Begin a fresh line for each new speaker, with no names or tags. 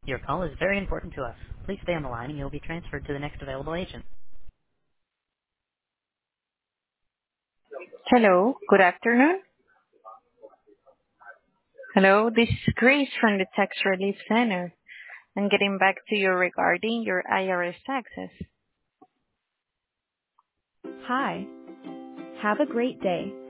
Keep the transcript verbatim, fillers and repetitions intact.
Your call is very important to us. Please stay on the line and you'll be transferred to the next available agent. Hello, good afternoon. Hello, this is Grace from the Tax Relief Center. I'm getting back to you regarding your I R S taxes.
Hi. Have a great day.